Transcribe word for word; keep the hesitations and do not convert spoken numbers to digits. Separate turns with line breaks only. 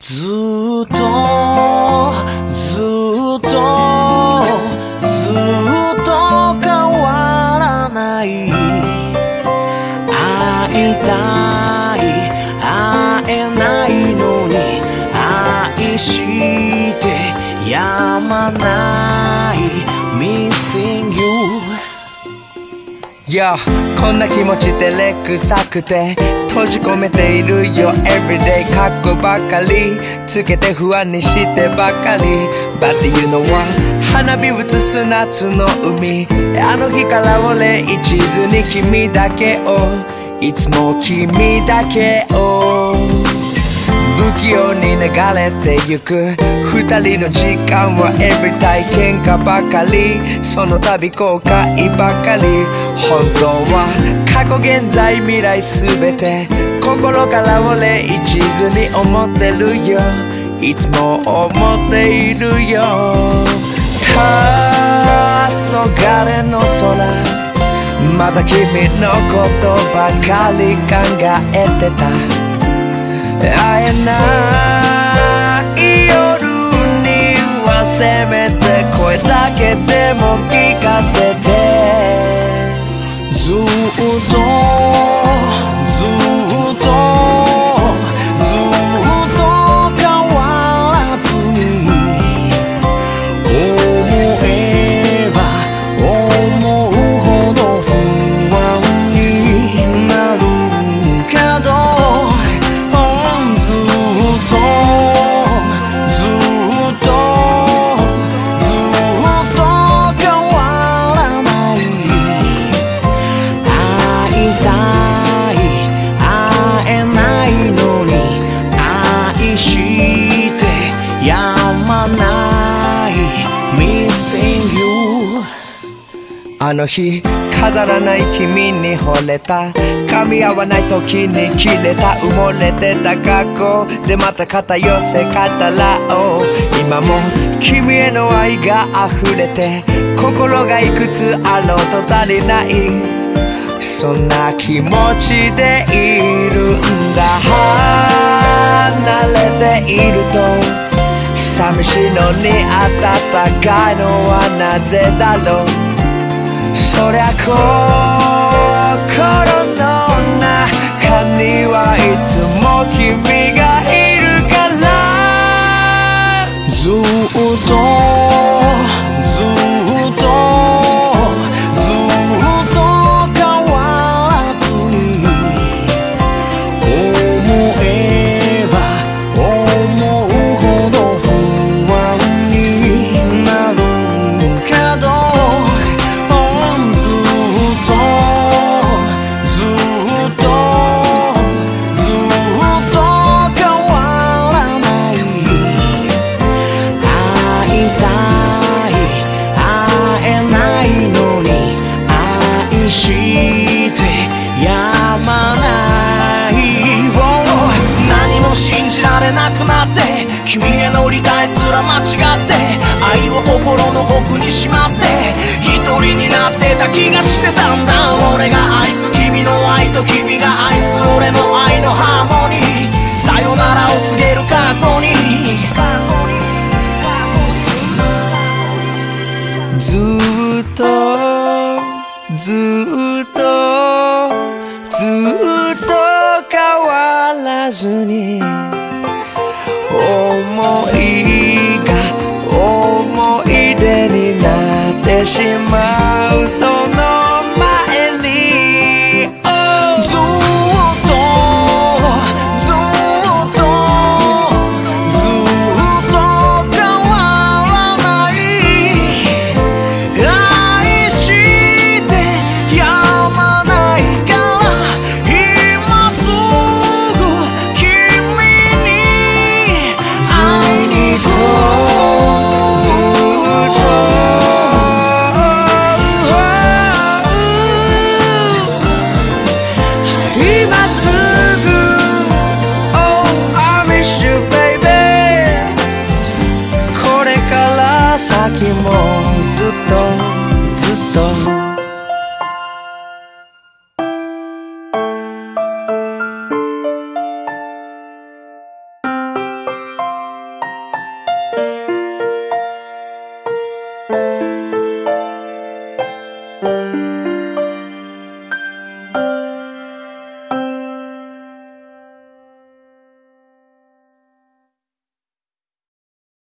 ずっとずっとずっと変わらない会いたい会えないのに愛してやまない Missing you
Yo こんな気持ち照れくさくて閉じ込めているよ Everyday カッコばかりつけて不安にしてばかり But you know what 花火映す夏の海あの日から俺一途に君だけをいつも君だけを不器用に流れてゆく二人の時間は Everyday 喧嘩ばかりその度後悔ばかり本当は過去現在未来すべて心から俺一途に思ってるよいつも思っているよ黄昏の空また君のことばかり考えてた会えない夜にはせめて声だけでも聞かせて
ずっとずっとずっと変わらずに思えば思うほど不安になるけどずっとずっとずっと変わらない会いたい会えないのに愛してやまない Missing you
あの日飾らない君に惚れた噛み合わない時に切れた埋もれてた過去でまた肩寄せ語らおう今も君への愛が溢れて心がいくつあろうと足りないそんな気持ちでいるんだ離れていると寂しいのに暖かいのはなぜだろうそりゃ心の中にはいつも君がいるから
ずっとずっとずっと変わらずに思えば思うほど不安になるけどずっとずっとずっと変わらない会いたい会えないのに愛してやまない、oh、何も信じられなくなって君への理解すら間違って愛を心の奥にしまって一人になってた気がしてたんだ俺が愛す君の愛と君が愛す俺の愛のハーモニーさよならを告げる過去に
ずっとずっとずっと変わらずに思いが思い出になってしまう